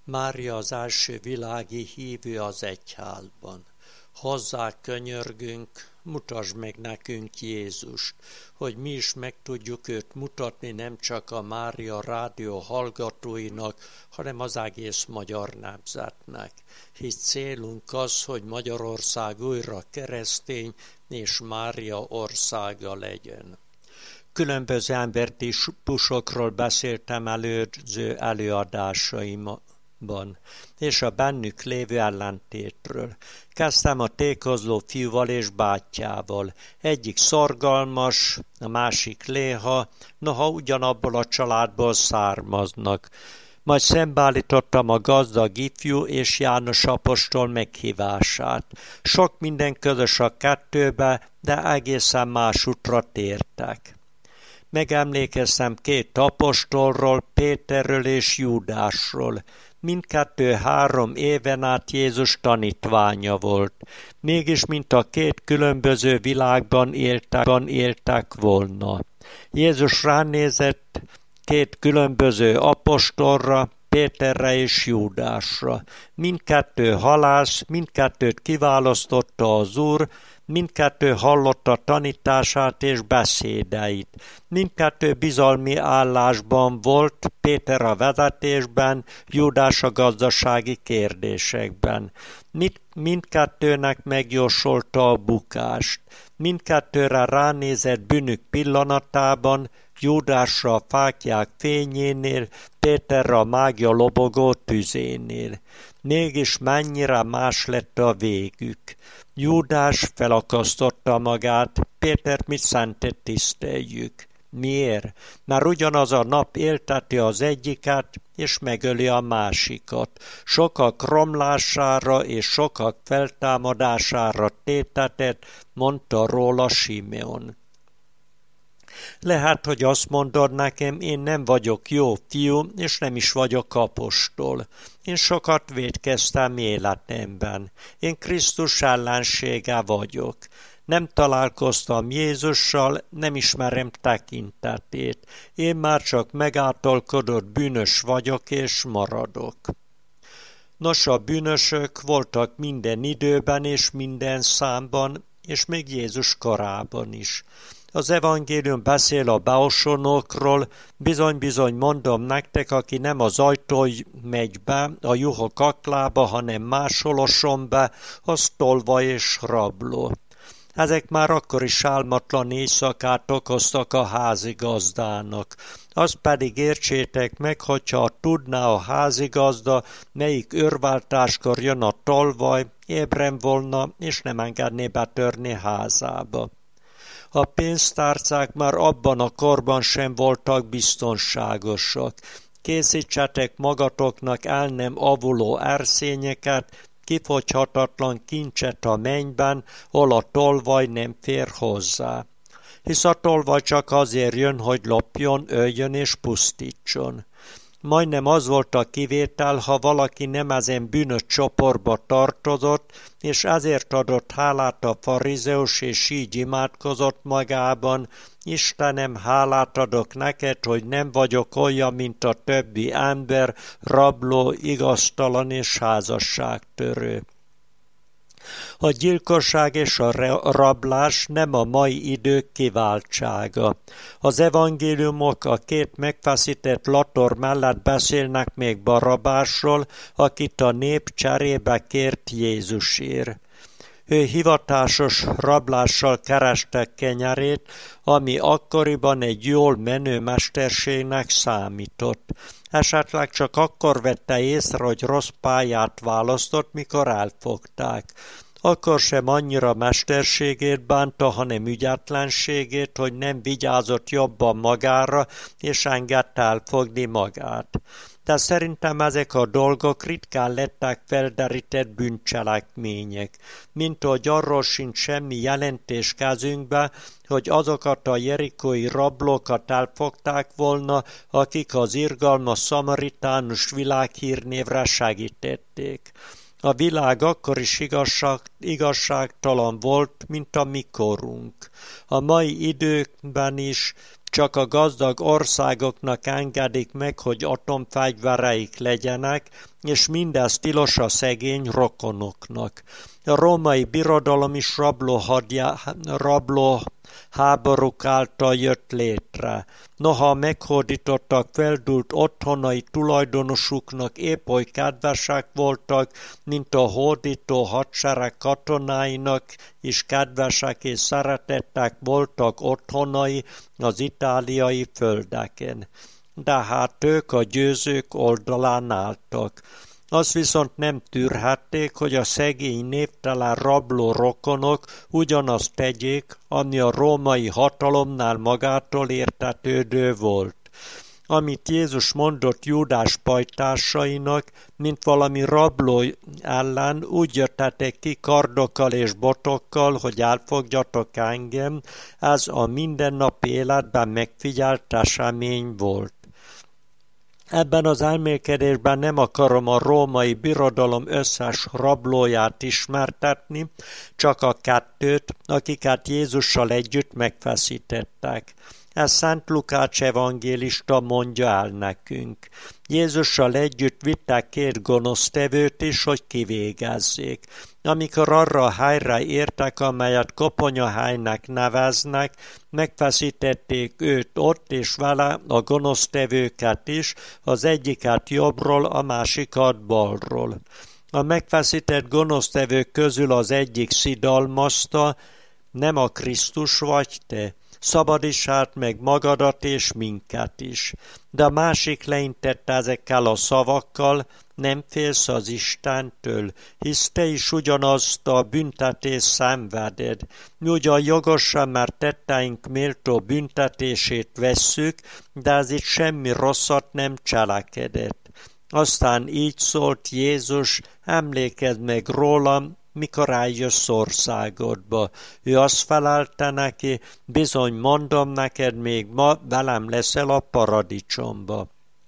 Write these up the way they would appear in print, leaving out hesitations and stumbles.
Mária az első világi hívő az egyházban. Hozzá könyörgünk, mutasd meg nekünk Jézust, hogy mi is meg tudjuk őt mutatni nem csak a Mária rádió hallgatóinak, hanem az egész magyar nemzetnek. Hisz célunk az, hogy Magyarország újra keresztény és Mária országa legyen. Különböző embertípusokról beszéltem előző előadásaimban, és a bennük lévő ellentétről. Kezdtem a tékozló fiúval és bátyjával. Egyik szorgalmas, a másik léha, noha ugyanabból a családból származnak. Majd szembeállítottam a gazdag ifjú és János apostol meghívását. Sok minden közös a kettőbe, de egészen más útra tértek. Megemlékeztem két apostolról, Péterről és Júdásról. Mindkettő 3 éven át Jézus tanítványa volt. Mégis, mint a két különböző világban éltek volna. Jézus ránézett 2 különböző apostolra, Péterre és Júdásra. Mindkettő halász, mindkettőt kiválasztotta az Úr, mindkettő hallotta tanítását és beszédeit. Mindkettő bizalmi állásban volt, Péter a vezetésben, Júdás a gazdasági kérdésekben. Mindkettőnek megjósolta a bukást. Mindkettőre ránézett bűnük pillanatában, Júdásra a fáklyák fényénél, Péterre a mágia lobogó tüzénél. Mégis mennyire más lett a végük. Júdás felakasztotta magát, Pétert mit szentett tiszteljük. Miért? Mert ugyanaz a nap élteti az egyiket, és megöli a másikat. Sokak romlására és sokak feltámadására tétetett, mondta róla Simeon. Lehet, hogy azt mondod nekem, én nem vagyok jó fiú, és nem is vagyok apostol. Én sokat vétkeztem életemben. Én Krisztus ellensége vagyok. Nem találkoztam Jézussal, nem ismerem tekintetét. Én már csak megáltalkodott bűnös vagyok és maradok. Nos, a bűnösök voltak minden időben és minden számban, és még Jézus korában is. Az evangélium beszél a beosonókról, bizony-bizony mondom nektek, aki nem az ajtón megy be, a juhok aklába, hanem máshol oson be, az tolvaj és rabló. Ezek már akkor is álmatlan éjszakát okoztak a házigazdának. Azt pedig értsétek meg, hogyha tudná a házigazda, melyik őrváltáskor jön a tolvaj, ébren volna, és nem engedné betörni házába. A pénztárcák már abban a korban sem voltak biztonságosak. Készítsetek magatoknak el nem avuló erszényeket, kifogyhatatlan kincset a mennyben, hol a tolvaj nem fér hozzá. Hisz a tolvaj csak azért jön, hogy lopjon, öljön és pusztítson. Majdnem az volt a kivétel, ha valaki nem ezen bűnös csoportba tartozott, és ezért adott hálát a farizeus, és így imádkozott magában: Istenem, hálát adok neked, hogy nem vagyok olyan, mint a többi ember, rabló, igaztalan és házasságtörő. A gyilkosság és a rablás nem a mai idők kiváltsága. Az evangéliumok a 2 megfeszített lator mellett beszélnek még Barabásról, akit a nép cserébe kért Jézusért. Ő hivatásos rablással kereste kenyerét, ami akkoriban egy jól menő mesterségnek számított. Esetleg csak akkor vette észre, hogy rossz pályát választott, mikor elfogták. Akkor sem annyira mesterségét bánta, hanem ügyetlenségét, hogy nem vigyázott jobban magára, és engedte elfogni magát. De szerintem ezek a dolgok ritkán lettek felderített bűncselekmények, mint hogy arról sincs semmi jelentés kezünkbe, hogy azokat a jerikói rablókat elfogták volna, akik az irgalmas szamaritánus világhírnévre segítették. A világ akkor is igazságtalan volt, mint a mi korunk. A mai időkben is csak a gazdag országoknak engedik meg, hogy atomfegyvereik legyenek, és mindez tilos a szegény rokonoknak. A római birodalom is rabló háborúk által jött létre. Noha meghódítottak feldúlt otthonai tulajdonosuknak épp oly kedvesek voltak, mint a hódító hadsereg katonáinak is kedvesek és szeretettek voltak otthonai az itáliai földeken. De hát ők a győzők oldalán álltak. Azt viszont nem tűrhették, hogy a szegény névtelen rabló rokonok ugyanazt tegyék, ami a római hatalomnál magától értetődő volt. Amit Jézus mondott Júdás pajtásainak, mint valami rabló ellen, úgy jöttetek ki kardokkal és botokkal, hogy elfogjatok engem, ez a mindennapi életben megfigyelt esemény volt. Ebben az elmélkedésben nem akarom a római birodalom összes rablóját ismertetni, csak a kettőt, akiket Jézussal együtt megfeszítettek. Ezt Szent Lukács evangélista mondja el nekünk. Jézussal együtt vittek két gonosztevőt is, hogy kivégezzék. Amikor arra a helyre értek, amelyet koponyahelynek neveznek, megfeszítették őt ott, és vele a gonosztevőket is, az egyiket jobbról, a másikat balról. A megfeszített gonosztevők közül az egyik szidalmazta, nem a Krisztus vagy te? Szabadítsd meg magadat és minket is. De a másik leintette ezekkel a szavakkal, nem félsz az Istentől, hisz te is ugyanazt a büntetést szenveded. Mi ugyan jogosan, mert tetteink méltó büntetését vesszük, de ez itt semmi rosszat nem cselekedett. Aztán így szólt Jézus, emlékezz meg rólam, mikor eljössz országodba. Ő azt felelte neki, bizony mondom neked, még ma velem leszel a paradicsomba.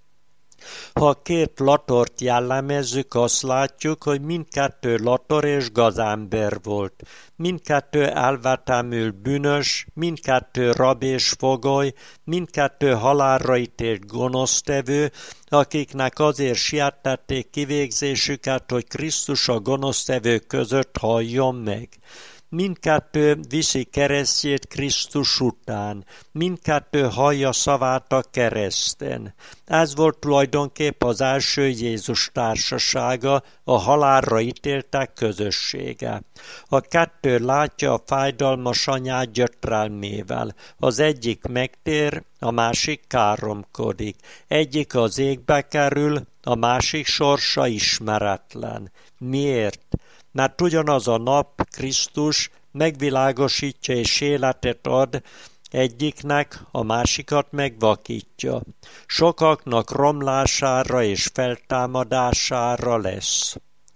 Ha a két latort jellemezzük, azt látjuk, hogy mindkettő lator és gazember volt. Mindkettő elvetemül bűnös, mindkettő rab és fogoly, mindkettő halálra ítélt gonosztevő, akiknek azért siettették kivégzésüket, hogy Krisztus a gonosztevők között halljon meg. Mindkettő viszi keresztjét Krisztus után, mindkettő hallja szavát a kereszten. Ez volt tulajdonképp az első Jézus társasága, a halálra ítéltek közössége. A kettő látja a fájdalmas anyát gyötrelmével. Az egyik megtér, a másik káromkodik. Egyik az égbe kerül, a másik sorsa ismeretlen. Miért? Mert ugyanaz a nap, Krisztus megvilágosítja és életet ad egyiknek, a másikat megvakítja. Sokaknak romlására és feltámadására lesz.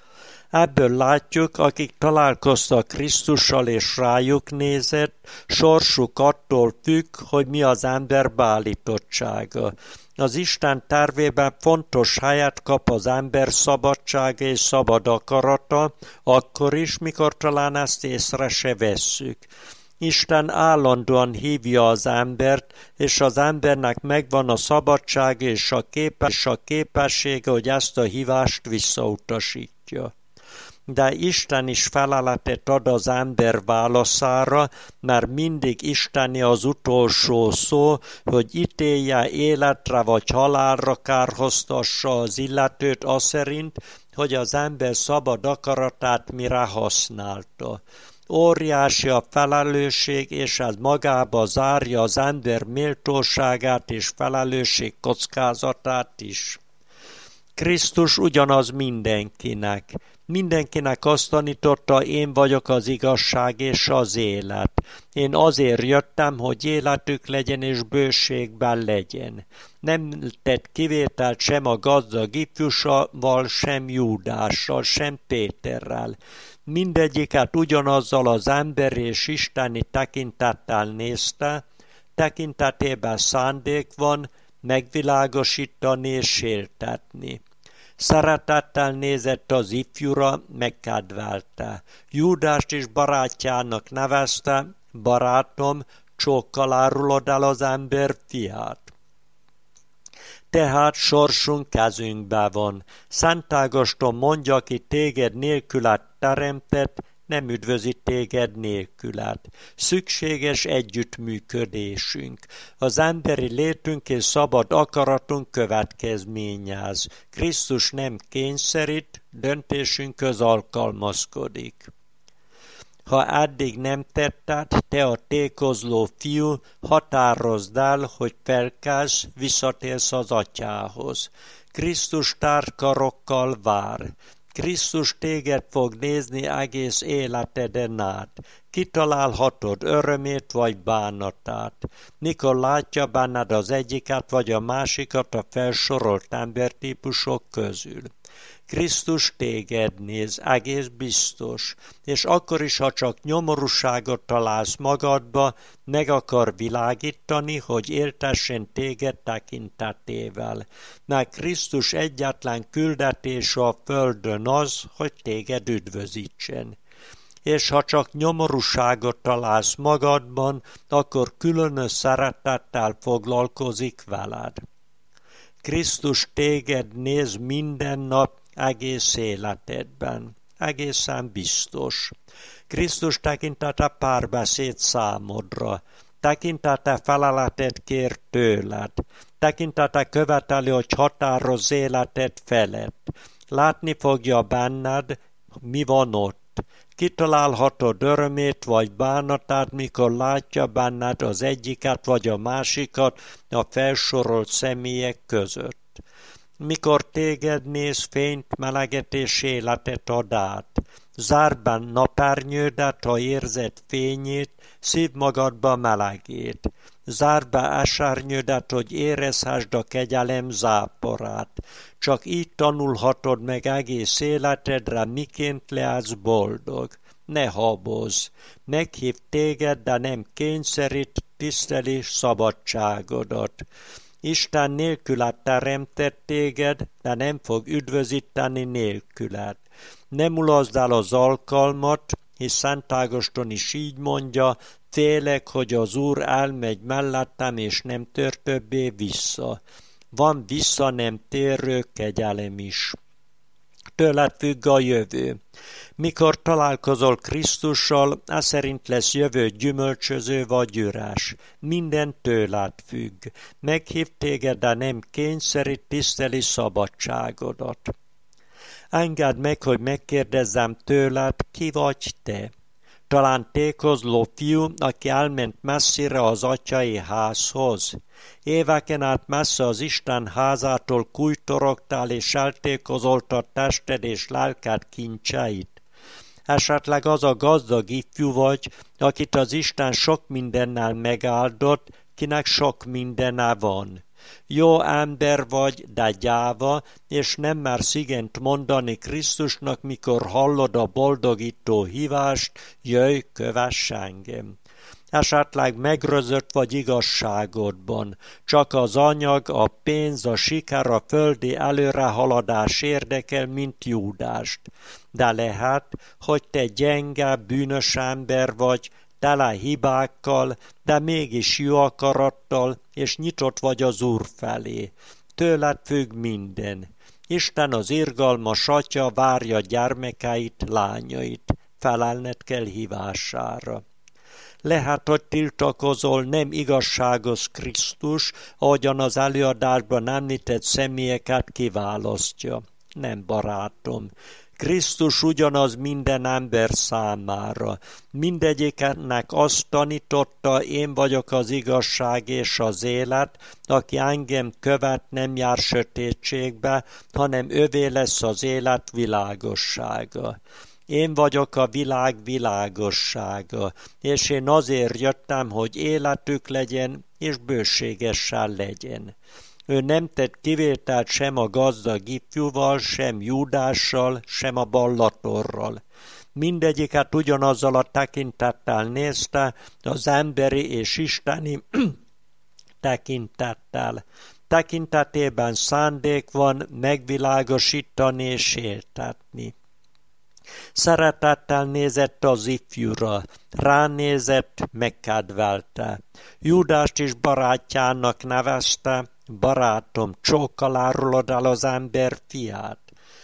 Ebből látjuk, akik találkoztak Krisztussal és rájuk nézett, sorsuk attól függ, hogy mi az ember beállítottsága. Az Isten tervében fontos helyet kap az ember szabadsága és szabad akarata, akkor is, mikor talán ezt észre se vesszük. Isten állandóan hívja az embert, és az embernek megvan a szabadsága és a képessége, hogy ezt a hívást visszautasítja. De Isten is feleletet ad az ember válaszára, mert mindig Isteni az utolsó szó, hogy ítélje életre vagy halálra, kárhoztassa az illetőt aszerint, hogy az ember szabad akaratát mire használta. Óriási a felelősség, és ez magába zárja az ember méltóságát és felelősség kockázatát is. Krisztus ugyanaz mindenkinek. Mindenkinek azt tanította, én vagyok az igazság és az élet. Én azért jöttem, hogy életük legyen és bőségben legyen. Nem tett kivételt sem a gazdag ifjúval, sem Júdással, sem Péterrel. Mindegyiket ugyanazzal az ember és isteni tekintettel nézte, tekintetében szándék van, megvilágosítani és séltetni. Szeretettel nézett az ifjúra, megkedvelte. Júdást is barátjának nevezte, barátom, csókkal árulod el az ember fiát? Tehát sorsunk kezünkben van. Szent Ágoston mondja, aki téged nélkület teremtett, nem üdvözi téged nélkület. Szükséges együttműködésünk. Az emberi létünk és szabad akaratunk következményez. Krisztus nem kényszerít, döntésünkhöz alkalmazkodik. Ha eddig nem tetted, te a tékozló fiú, határozd el, hogy felkelsz, visszatérsz az atyához. Krisztus tárkarokkal vár. Krisztus téged fog nézni egész életeden át. Kitalálhatod örömét vagy bánatát. Mikor látja benned az egyiket vagy a másikat a felsorolt embertípusok közül. Krisztus téged néz, egész biztos, és akkor is, ha csak nyomorúságot találsz magadba, meg akar világítani, hogy éltessen téged tekintetével. Mert Krisztus egyetlen küldetése a földön az, hogy téged üdvözítsen. És ha csak nyomorúságot találsz magadban, akkor különös szeretettel foglalkozik veled. Krisztus téged néz minden nap, egész életedben. Egészen biztos. Krisztus tekintete párbeszéd számodra. Tekintete feleletet kér tőled. Tekintete követeli, hogy határozz életed felett. Látni fogja benned, mi van ott. Kitalálhatod örömét vagy bánatát, mikor látja benned az egyiket vagy a másikat a felsorolt személyek között. Mikor téged néz, fényt, meleget és életet ad át. Zárd be napernyődet, ha érzed fényét, szívd magadba melegét. Zárd be esernyődet, hogy érezhessd a kegyelem záporát. Csak így tanulhatod meg egész életedre, miként lehetsz boldog. Ne habozz. Meghív téged, de nem kényszerít, tiszteli szabadságodat. Isten nélküled teremtett téged, de nem fog üdvözíteni nélküled. Ne mulaszd el az alkalmat, hisz Szent Ágoston is így mondja, félek, hogy az Úr elmegy mellettem, és nem tér többé vissza. Van vissza nem térő kegyelem is. Tőled függ a jövő. Mikor találkozol Krisztussal, ez szerint lesz jövő gyümölcsöző vagy üres. Minden tőled függ. Meghív téged, de nem kényszerít, tiszteli szabadságodat. Engedd meg, hogy megkérdezzem tőled, ki vagy te? Talán tékozló fiú, aki elment messzire az atyai házhoz. Éveken át messze az Isten házától kújtorogtál és eltékozoltad tested és lelked kincseit. Esetleg az a gazdag ifjú vagy, akit az Isten sok mindennel megáldott, kinek sok mindene van. Jó ember vagy, de gyáva, és nem mersz igent mondani Krisztusnak, mikor hallod a boldogító hívást, jöjj, kövess engem. Esetleg megrözött vagy igazságodban, csak az anyag, a pénz, a siker, a földi előrehaladás érdekel, mint Júdást. De lehet, hogy te gyenge, bűnös ember vagy, tele hibákkal, de mégis jó akarattal, és nyitott vagy az Úr felé. Tőled függ minden. Isten az irgalmas atya várja gyermekeit, lányait. Felelned kell hívására. Lehet, hogy tiltakozol, nem igazságos Krisztus, ahogyan az előadásban említett személyeket kiválasztja. Nem, barátom. Krisztus ugyanaz minden ember számára. Mindegyiknek azt tanította, én vagyok az igazság és az élet, aki engem követ, nem jár sötétségbe, hanem övé lesz az élet világossága. Én vagyok a világ világossága, és én azért jöttem, hogy életük legyen, és bőségesen legyen. Ő nem tett kivételt sem a gazdag ifjúval, sem Júdással, sem a ballatorral. Mindegyiket ugyanazzal a tekintettel nézte, az emberi és isteni tekintettel. Tekintetében szándék van megvilágosítani és értetni. Szeretettel nézett az ifjúra, ránézett, megkedvelte. Júdást is barátjának nevezte, barátom, csókkal árulod el az ember fiát.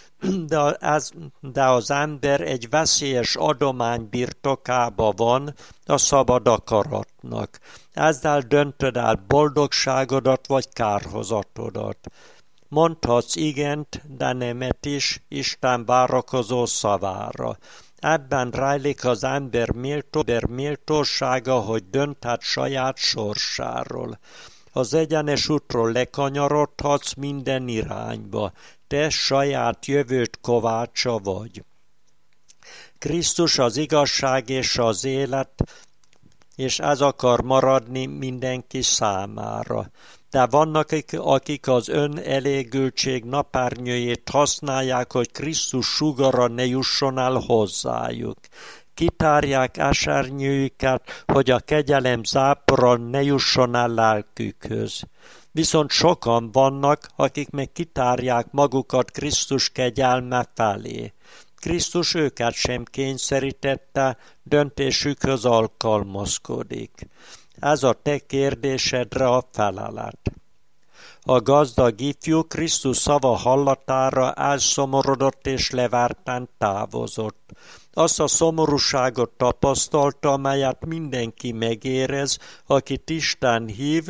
De az ember egy veszélyes adomány birtokába van a szabad akaratnak. Ezzel döntöd el boldogságodat vagy kárhozatodat. Mondhatsz igent, de nemet is Isten várakozó szavára. Ebben rejlik az ember méltósága, hogy dönthet saját sorsáról. Az egyenes útról lekanyarodhatsz minden irányba. Te saját jövőd kovácsa vagy. Krisztus az igazság és az élet, és ez akar maradni mindenki számára. De vannak, akik az önelégültség napernyőjét használják, hogy Krisztus sugara ne jusson el hozzájuk. Kitárják esernyőjüket, hogy a kegyelem zápora ne jusson el lelkükhöz. Viszont sokan vannak, akik meg kitárják magukat Krisztus kegyelme felé. Krisztus őket sem kényszerítette, döntésükhöz alkalmazkodik. Ez a te kérdésedre a felelet. A gazdag ifjú Krisztus szava hallatára elszomorodott és levártán távozott. Azt a szomorúságot tapasztalta, amelyet mindenki megérez, akit Isten hív,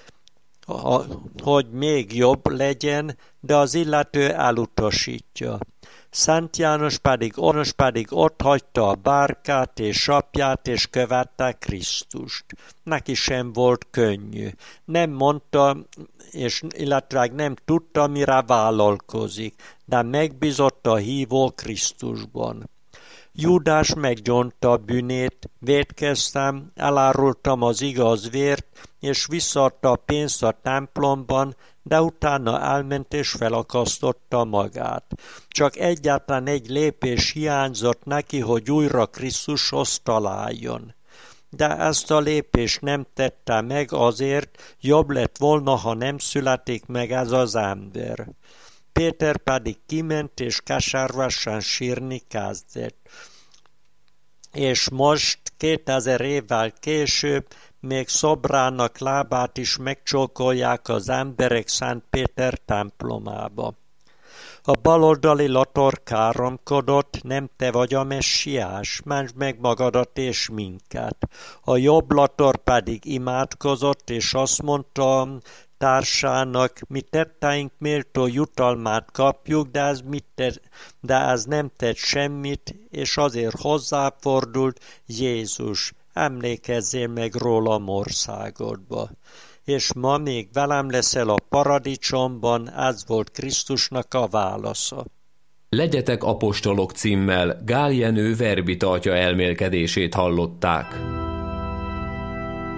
hogy még jobb legyen, de az illető elutasítja. Szent János pedig ott hagyta a bárkát és apját, és követte Krisztust. Neki sem volt könnyű. Nem mondta, illetve nem tudta, mire vállalkozik, de megbízott a hívó Krisztusban. Júdás meggyónta bűnét, vétkeztem, elárultam az igaz vért, és visszaadta a pénzt a templomban, de utána elment és felakasztotta magát. Csak egyáltalán egy lépés hiányzott neki, hogy újra Krisztushoz találjon. De ezt a lépést nem tette meg, azért jobb lett volna, ha nem születik meg ez az ember. Péter pedig kiment és keservesen sírni kezdett. És most 2000 évvel később még szobrának lábát is megcsókolják az emberek Szent Péter templomába. A baloldali lator káromkodott, nem te vagy a messiás, mentsd meg magadat és minket. A jobb lator pedig imádkozott, és azt mondta társának, mi tetteink méltó jutalmát kapjuk, de ez nem tett semmit, és azért hozzáfordult: Jézus, emlékezzél meg rólam országodba. És ma még velem leszel a paradicsomban, ez volt Krisztusnak a válasza. Legyetek apostolok címmel Gál Jenő verbitartja elmélkedését hallották.